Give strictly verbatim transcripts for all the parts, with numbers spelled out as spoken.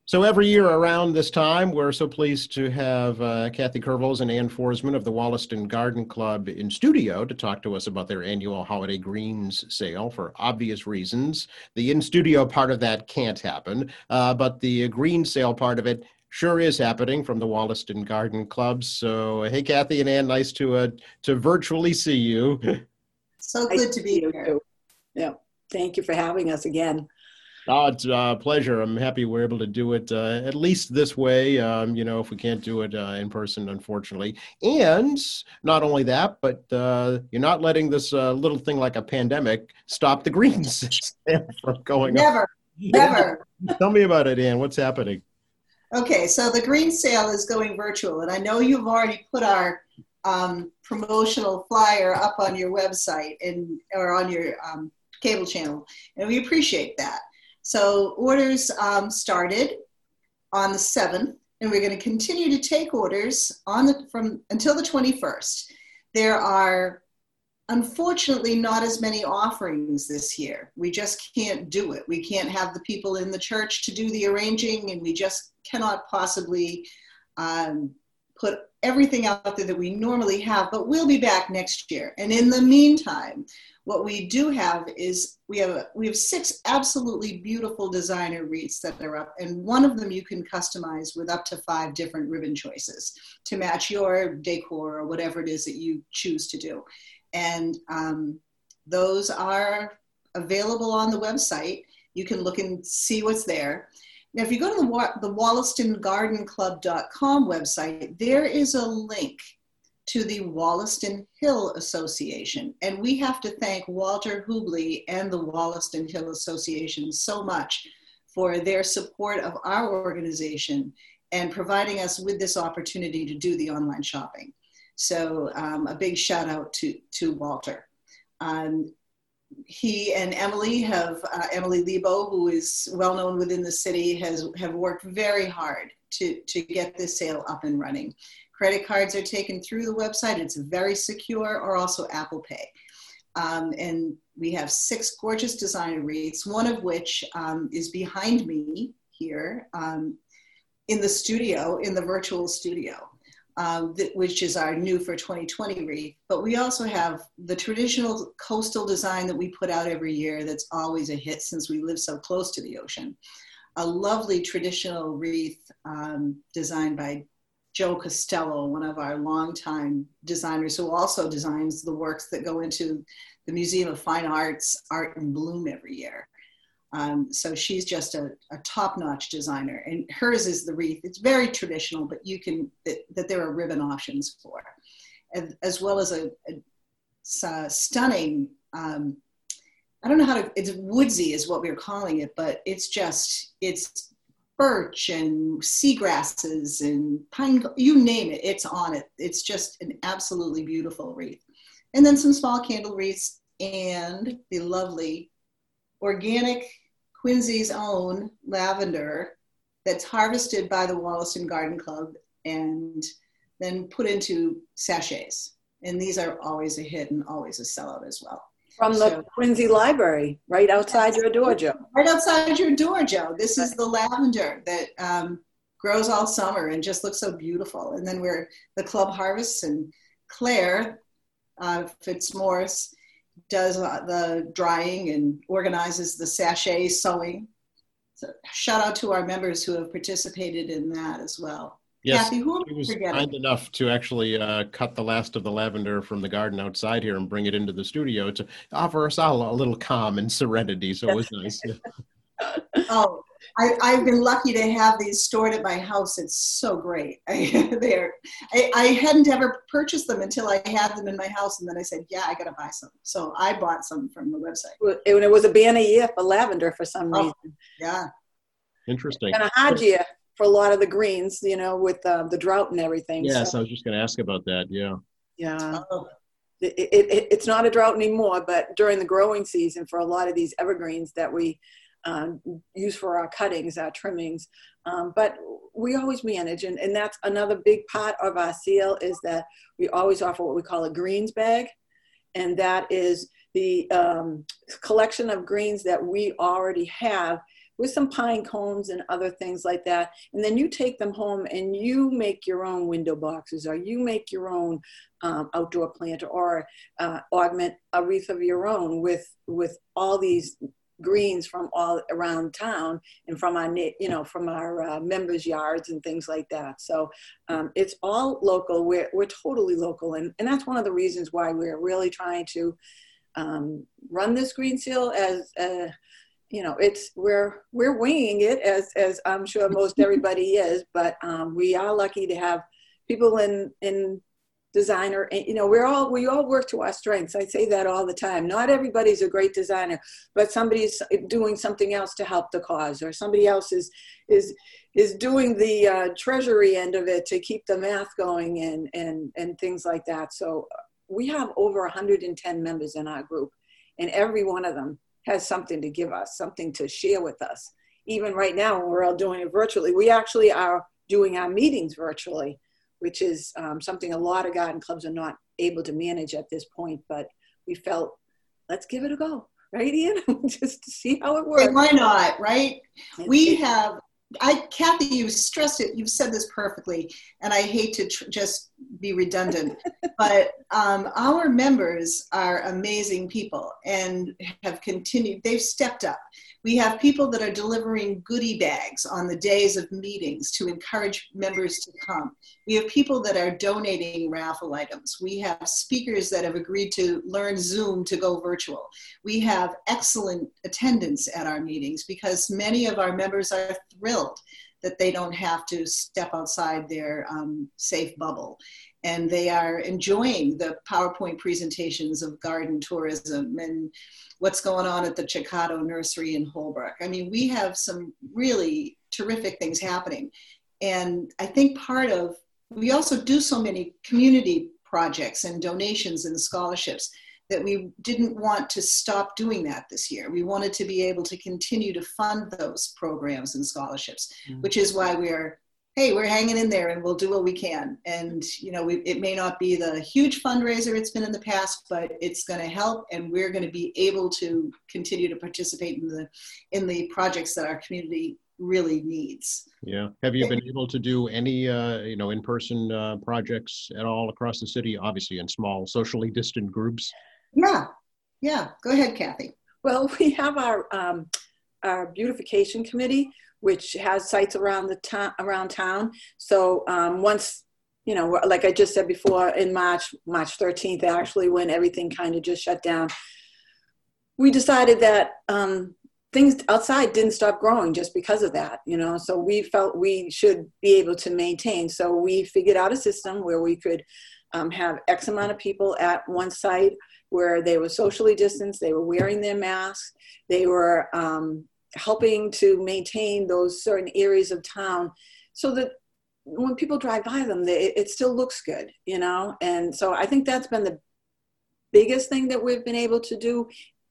So every year around this time, we're so pleased to have uh, Kathy Kurvels and Ann Forsman of the Wollaston Garden Club in studio to talk to us about their annual Holiday Greens sale for obvious reasons. The in-studio part of that can't happen, uh, but the green sale part of it sure is happening from the Wollaston Garden Club. So, hey, Kathy and Ann, nice to uh, to virtually see you. So good to be here. Too. Yeah, thank you for having us again. Oh, it's a pleasure. I'm happy we're able to do it uh, at least this way, um, you know, if we can't do it uh, in person, unfortunately. And not only that, but uh, you're not letting this uh, little thing like a pandemic stop the greens from going Never, up. never. Tell me about it, Ann. What's happening? Okay, so the green sale is going virtual, and I know you've already put our um, promotional flyer up on your website and or on your um, cable channel, and we appreciate that. So orders um, started on the seventh, and we're going to continue to take orders on the from until the twenty-first. There are unfortunately not as many offerings this year. We just can't do it. We can't have the people in the church to do the arranging, and we just cannot possibly um, put everything out there that we normally have, but we'll be back next year. And in the meantime, what we do have is we have a, we have six absolutely beautiful designer wreaths that are up, and one of them you can customize with up to five different ribbon choices to match your decor or whatever it is that you choose to do. And um, those are available on the website. You can look and see what's there. Now, if you go to the, the Wollaston Garden Club dot com website, there is a link to the Wollaston Hill Association. And we have to thank Walter Hubley and the Wollaston Hill Association so much for their support of our organization and providing us with this opportunity to do the online shopping. So um, a big shout out to, to Walter. Um, he and Emily have, uh, Emily Lebo, who is well known within the city, has have worked very hard to, to get this sale up and running. Credit cards are taken through the website. It's very secure, or also Apple Pay. Um, and we have six gorgeous designer wreaths, one of which um, is behind me here um, in the studio, in the virtual studio, um, th- which is our new for twenty twenty wreath. But we also have the traditional coastal design that we put out every year that's always a hit since we live so close to the ocean. A lovely traditional wreath um, designed by Joe Costello, one of our longtime designers, who also designs the works that go into the Museum of Fine Arts Art in Bloom every year. Um, so she's just a, a top-notch designer, and hers is the wreath. It's very traditional, but you can, that, that there are ribbon options for, and, as well as a, a, a stunning, um, I don't know how to, it's woodsy is what we're calling it, but it's just, it's birch and seagrasses and pine, you name it, it's on it. It's just an absolutely beautiful wreath. And then some small candle wreaths and the lovely organic Quincy's own lavender that's harvested by the Wollaston Garden Club and then put into sachets. And these are always a hit and always a sellout as well. From the so, Quincy Library, right outside your door, Joe. Right outside your door, Joe. This is the lavender that um, grows all summer and just looks so beautiful. And then we're the club harvests, and Claire uh, Fitzmaurice does uh, the drying and organizes the sachet sewing. So shout out to our members who have participated in that as well. Yes, Kathy, who she was forgetting? kind enough to actually uh, cut the last of the lavender from the garden outside here and bring it into the studio to offer us all a little calm and serenity. So it was nice. Oh, I, I've been lucky to have these stored at my house. It's so great. I, they're, I, I hadn't ever purchased them until I had them in my house, and then I said, yeah, I got to buy some. So I bought some from the website. It, it was a banner year for lavender for some oh, reason. Yeah. Interesting. And a hard year for a lot of the greens, you know, with uh, the drought and everything. Yes, so. I was just going to ask about that. Yeah. Yeah. Oh. It, it, it, it's not a drought anymore, but during the growing season for a lot of these evergreens that we um, use for our cuttings, our trimmings, um, but we always manage, and, and that's another big part of our sale is that we always offer what we call a greens bag, and that is the um, collection of greens that we already have with some pine cones and other things like that. And then you take them home and you make your own window boxes, or you make your own um, outdoor plant, or uh, augment a wreath of your own with, with all these greens from all around town and from our, you know, from our uh, members' yards and things like that. So um, it's all local. We're, we're totally local. And, and that's one of the reasons why we're really trying to um, run this green seal as, uh, you know, it's, we're, we're winging it as, as I'm sure most everybody is, but um, we are lucky to have people in, in designer, and you know, we're all, we all work to our strengths. I say that all the time. Not everybody's a great designer, but somebody's doing something else to help the cause, or somebody else is is is doing the uh, treasury end of it to keep the math going, and and and things like that. So we have over one hundred ten members in our group, and every one of them has something to give us, something to share with us. Even right now, when we're all doing it virtually, we actually are doing our meetings virtually, which is um, something a lot of garden clubs are not able to manage at this point, but we felt, let's give it a go, right, Ian? Just to see how it works. Hey, why not, right? We have, I, Kathy, you stressed it, you've said this perfectly, and I hate to tr- just be redundant, but um, our members are amazing people and have continued, they've stepped up. We have people that are delivering goodie bags on the days of meetings to encourage members to come. We have people that are donating raffle items. We have speakers that have agreed to learn Zoom to go virtual. We have excellent attendance at our meetings because many of our members are thrilled that they don't have to step outside their um, safe bubble. And they are enjoying the PowerPoint presentations of garden tourism and what's going on at the Chicado Nursery in Holbrook. I mean, we have some really terrific things happening. And I think part of, we also do so many community projects and donations and scholarships that we didn't want to stop doing that this year. We wanted to be able to continue to fund those programs and scholarships, mm-hmm. which is why we are, hey, we're hanging in there and we'll do what we can. And, you know, we, it may not be the huge fundraiser it's been in the past, but it's going to help, and we're going to be able to continue to participate in the, in the projects that our community really needs. Yeah. Have you been able to do any, uh, you know, in-person uh, projects at all across the city, obviously in small, socially distant groups? Yeah. Yeah. Go ahead, Kathy. Well, we have our, um, our beautification committee, which has sites around the town, around town. So um, once, you know, like I just said before, in March, March thirteenth, actually, when everything kind of just shut down, we decided that um, things outside didn't stop growing just because of that, you know. So we felt we should be able to maintain. So we figured out a system where we could um, have X amount of people at one site where they were socially distanced, they were wearing their masks, they were um, helping to maintain those certain areas of town so that when people drive by them, they, it still looks good, you know? And so I think that's been the biggest thing that we've been able to do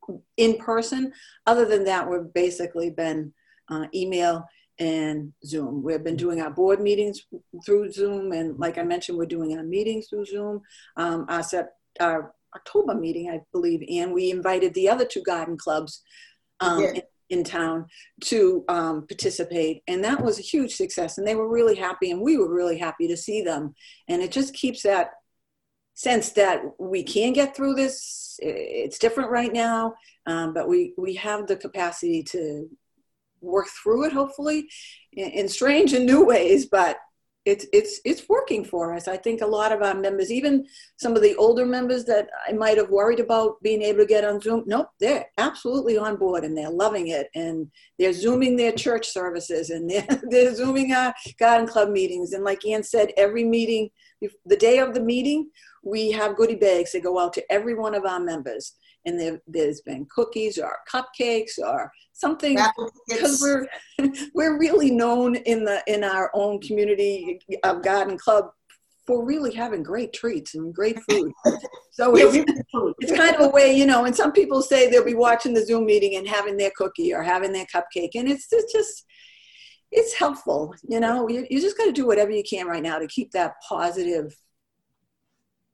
in person. Other than that, we've basically been uh, email and Zoom. We've been doing our board meetings through Zoom. And like I mentioned, we're doing our meetings through Zoom. Um, our, set, our October meeting, I believe, and we invited the other two garden clubs um, yeah. in, in town to um, participate. And that was a huge success. And they were really happy, and we were really happy to see them. And it just keeps that sense that we can get through this. It's different right now, um, but we, we have the capacity to work through it, hopefully, in, in strange and new ways, but it's, it's, it's working for us. I think a lot of our members, even some of the older members that I might have worried about being able to get on Zoom, nope, they're absolutely on board and they're loving it. And they're Zooming their church services, and they're, they're Zooming our garden club meetings. And like Ann said, every meeting, the day of the meeting, we have goodie bags that go out to every one of our members. And there, there's been cookies or cupcakes or something, because we're we're really known in the in our own community of garden club for really having great treats and great food. So it's, it's kind of a way, you know, and some people say they'll be watching the Zoom meeting and having their cookie or having their cupcake, and it's, it's just it's helpful, you know. You, you just got to do whatever you can right now to keep that positive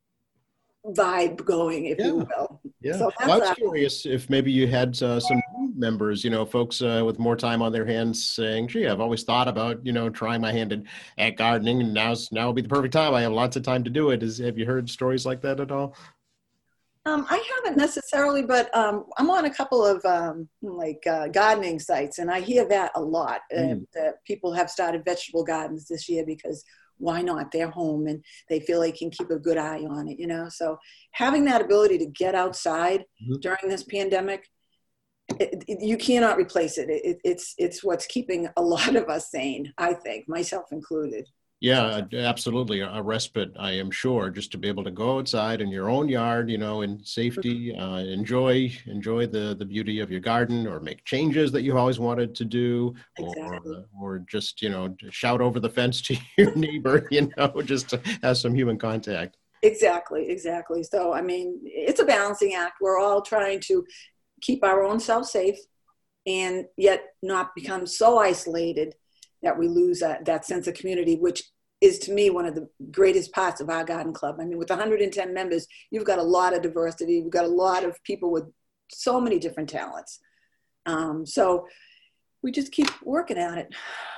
vibe going, if yeah. you will. Yeah. So well, I was curious if maybe you had uh, some members, you know, folks uh, with more time on their hands saying, gee, I've always thought about, you know, trying my hand at, at gardening, and now's now will be the perfect time. I have lots of time to do it. Is, have you heard stories like that at all? Um, I haven't necessarily, but um, I'm on a couple of um, like uh, gardening sites, and I hear that a lot. Mm. Uh, that people have started vegetable gardens this year because why not? They're home and they feel they can keep a good eye on it, you know? So having that ability to get outside mm-hmm. during this pandemic, it, it, you cannot replace it. It, it. It's it's what's keeping a lot of us sane, I think, myself included. Yeah, absolutely. A respite, I am sure, just to be able to go outside in your own yard, you know, in safety, uh, enjoy enjoy the, the beauty of your garden, or make changes that you've always wanted to do, exactly. or, or just, you know, shout over the fence to your neighbor, you know, just to have some human contact. Exactly, exactly. So, I mean, it's a balancing act. We're all trying to keep our own self safe and yet not become so isolated that we lose that, that sense of community, which is to me one of the greatest parts of our garden club. I mean, with one hundred ten members, you've got a lot of diversity. You've got a lot of people with so many different talents. Um, so we just keep working at it.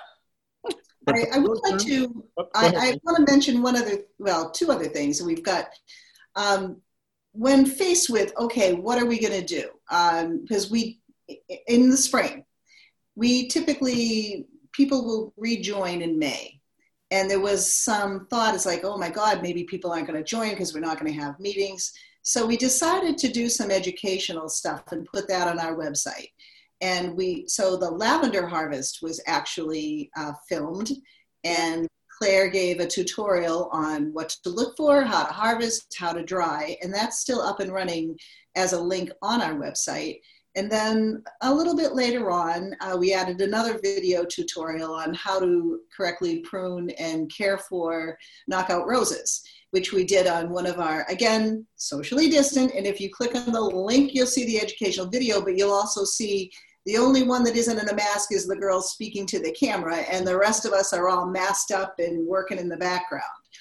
I, I would like to, I, I want to mention one other, well, two other things. We've got, um, when faced with, okay, what are we going to do? Because um, we, in the spring, we typically, people will rejoin in May. And there was some thought, it's like, oh my God, maybe people aren't going to join because we're not going to have meetings. So we decided to do some educational stuff and put that on our website. And we, so the lavender harvest was actually uh, filmed, and Claire gave a tutorial on what to look for, how to harvest, how to dry, and that's still up and running as a link on our website. And then a little bit later on, uh, we added another video tutorial on how to correctly prune and care for knockout roses, which we did on one of our, again, socially distant. And if you click on the link, you'll see the educational video, but you'll also see the only one that isn't in a mask is the girl speaking to the camera, and the rest of us are all masked up and working in the background.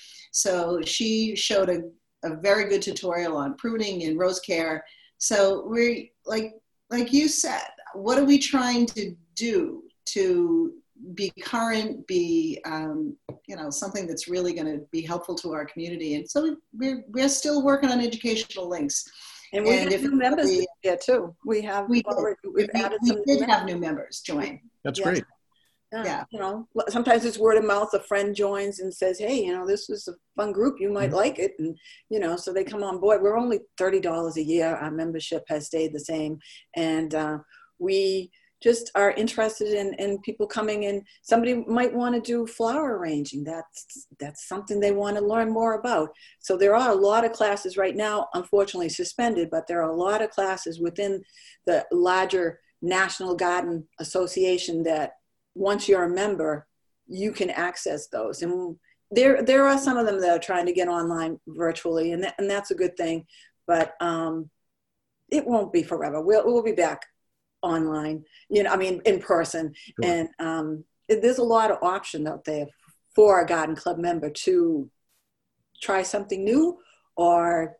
So she showed a, a very good tutorial on pruning and rose care. So we're like, like you said, what are we trying to do to be current, be, um, you know, something that's really going to be helpful to our community? And so we're, we're still working on educational links. And we and have new members this year too. We have, we already, we've we, added we some did new have new members join. That's yes. great. Yeah. yeah. You know, sometimes it's word of mouth. A friend joins and says, hey, you know, this is a fun group. You might mm-hmm. like it. And, you know, so they come on board. We're only thirty dollars a year. Our membership has stayed the same. And uh, we just are interested in, in people coming in. Somebody might want to do flower arranging. That's, that's something they want to learn more about. So there are a lot of classes right now, unfortunately suspended, but there are a lot of classes within the larger National Garden Association that once you're a member, you can access those. And there, there are some of them that are trying to get online virtually, and, that, and that's a good thing, but um, it won't be forever. We'll, we'll be back online, you know, I mean, in person. Sure. And um, there's a lot of option out there for a garden club member to try something new or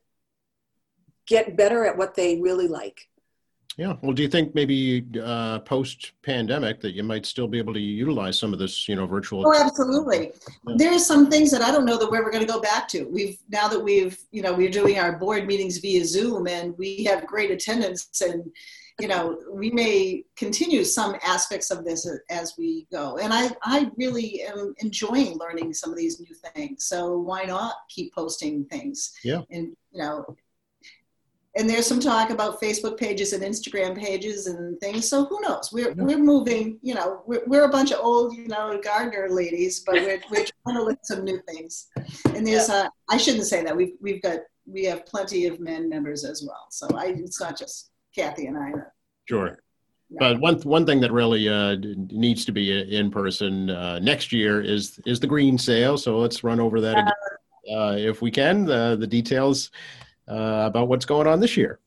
get better at what they really like. Yeah. Well, do you think maybe uh, post-pandemic that you might still be able to utilize some of this, you know, virtual? Oh, absolutely. Yeah. There are some things that I don't know that we're going to go back to. We've, now that we've, you know, we're doing our board meetings via Zoom and we have great attendance, and you know, we may continue some aspects of this as we go. And I, I really am enjoying learning some of these new things. So why not keep posting things? Yeah. And, you know, and there's some talk about Facebook pages and Instagram pages and things. So who knows? We're, yeah. we're moving, you know, we're, we're a bunch of old, you know, gardener ladies, but we're, we're trying to learn some new things. And there's, yeah. uh, I shouldn't say that. We've, we've got, we have plenty of men members as well. So I, it's not just Kathy and I. Sure. But one one thing that really uh, needs to be in person uh, next year is is the green sale. So let's run over that again, uh, if we can, the, the details uh, about what's going on this year.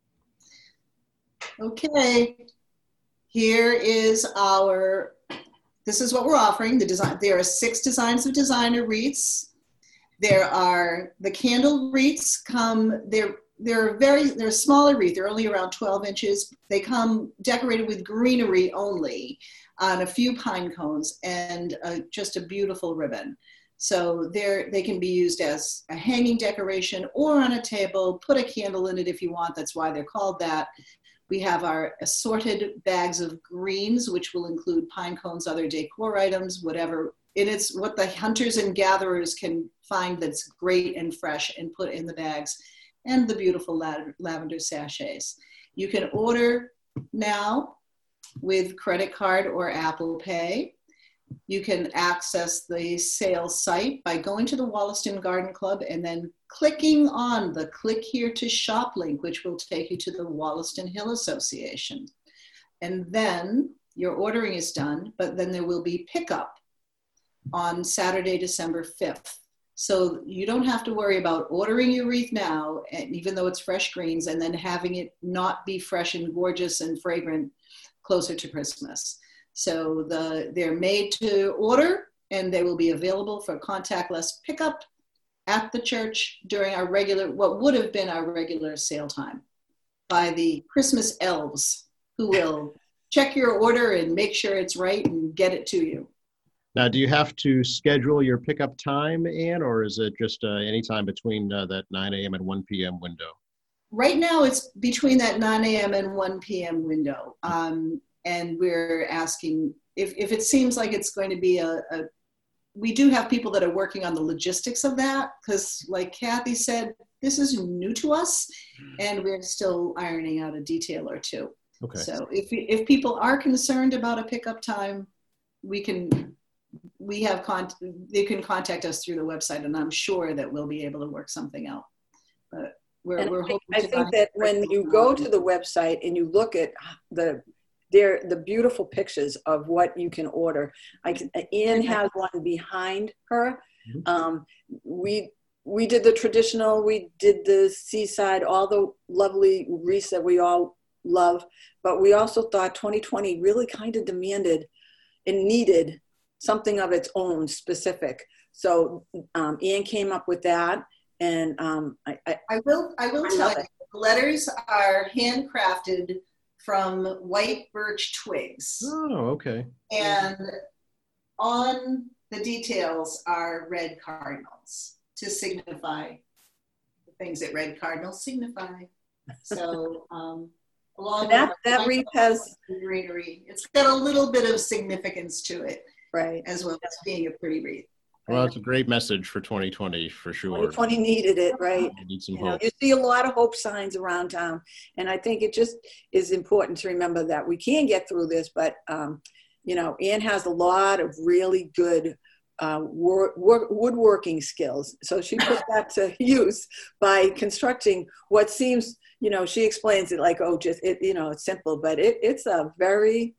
Okay. Here is our, this is what we're offering. The design. There are six designs of designer wreaths. There are the candle wreaths come, they're they're very, they're a smaller wreath. They're only around twelve inches. They come decorated with greenery only on a few pine cones and uh, just a beautiful ribbon. So they're, they can be used as a hanging decoration or on a table. Put a candle in it if you want. That's why they're called that. We have our assorted bags of greens, which will include pine cones, other decor items, whatever. And it's what the hunters and gatherers can find that's great and fresh and put in the bags, and the beautiful lav- lavender sachets. You can order now with credit card or Apple Pay. You can access the sales site by going to the Wollaston Garden Club and then clicking on the click here to shop link, which will take you to the Wollaston Hill Association. And then your ordering is done, but then there will be pickup on Saturday, December fifth. So you don't have to worry about ordering your wreath now, and even though it's fresh greens, and then having it not be fresh and gorgeous and fragrant closer to Christmas. So the, they're made to order, and they will be available for contactless pickup at the church during our regular, what would have been our regular sale time, by the Christmas elves who will check your order and make sure it's right and get it to you. Now, do you have to schedule your pickup time, Ann, or is it just uh, any time between uh, that nine a.m. and one p.m. window? Right now, it's between that nine a.m. and one p.m. window. Um, and we're asking if, if it seems like it's going to be a, a, we do have people that are working on the logistics of that, because like Kathy said, this is new to us, and we're still ironing out a detail or two. Okay. So if, if people are concerned about a pickup time, we can, we have, con- they can contact us through the website, and I'm sure that we'll be able to work something out. But we're, And we're I think, hoping I think that when you go to the website and you look at the They're the beautiful pictures of what you can order. I can, Ian has one behind her. Um, we we did the traditional, we did the seaside, all the lovely wreaths that we all love. But we also thought twenty twenty really kind of demanded and needed something of its own specific. So um, Ian came up with that, and um, I, I, I will I will I tell love you, it. the letters are handcrafted from white birch twigs, Oh, okay. and on the details are red cardinals to signify the things that red cardinals signify. So um, along that with that wreath has greenery, it's got a little bit of significance to it, right. as well as being a pretty wreath. Well, it's a great message for twenty twenty for sure. twenty twenty needed it, right? We need some You know, hope. you see a lot of hope signs around town, and I think it just is important to remember that we can get through this. But um, you know, Ann has a lot of really good uh, work, work, woodworking skills, so she put that to use by constructing what seems, you know, she explains it like, oh, just it, you know, it's simple, but it, it's a very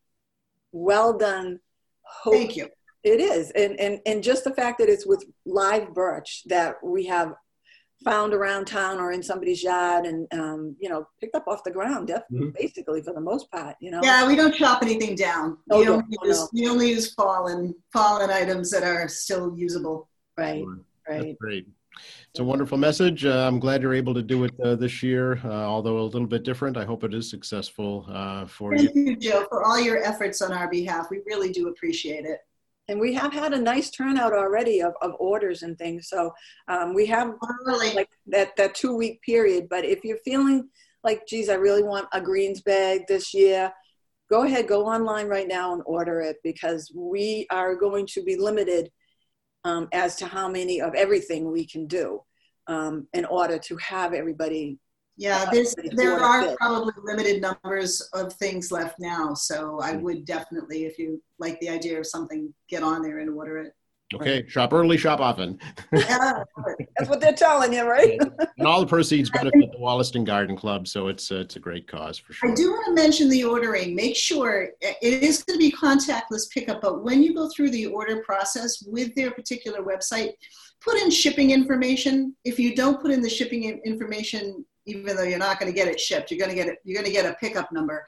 well done. Hope. Thank you. It is. And, and, and just the fact that it's with live birch that we have found around town or in somebody's yard and, um, you know, picked up off the ground, definitely, mm-hmm. basically for the most part, you know. Yeah, we don't chop anything down. Oh, we, only no, use, no. we only use fallen, fallen items that are still usable. Right, right. That's great. It's a wonderful message. Uh, I'm glad you're able to do it uh, this year, uh, although a little bit different. I hope it is successful uh, for Thank you. you, Joe, for all your efforts on our behalf. We really do appreciate it. And we have had a nice turnout already of, of orders and things. So um, we have really? like that, that two week period. But if you're feeling like, geez, I really want a greens bag this year, go ahead, go online right now and order it, because we are going to be limited um, as to how many of everything we can do um, in order to have everybody. Yeah, there's, there are probably limited numbers of things left now. So I would definitely, if you like the idea of something, get on there and order it. Okay, shop early, shop often. Yeah, that's what they're telling you, right? And all the proceeds benefit the Wollaston Garden Club, so it's uh, it's a great cause for sure. I do want to mention the ordering. Make sure it is going to be contactless pickup, but when you go through the order process with their particular website, put in shipping information. If you don't put in the shipping information, even though you're not going to get it shipped, you're going to get it. You're going to get a pickup number.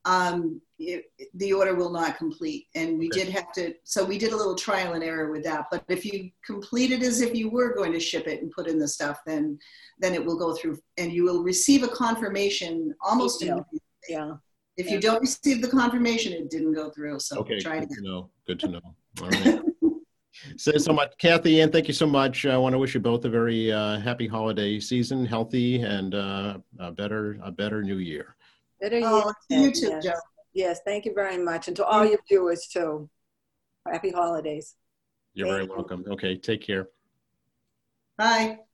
um, it, the order will not complete. And we Okay. did have to, so we did a little trial and error with that. But if you complete it as if you were going to ship it and put in the stuff, then then it will go through and you will receive a confirmation almost Email. immediately. Yeah. If Yeah. you don't receive the confirmation, it didn't go through. So Okay, try it good again. to know. Good to know. All right. So, so much, Kathy, and thank you so much. I want to wish you both a very uh, happy holiday season, healthy, and uh, a better, a better new year. Better Oh, yet, you too, yes. Joe. Yes, thank you very much. And to all your viewers too. Happy holidays. You're Thank very you. welcome. Okay, take care. Bye.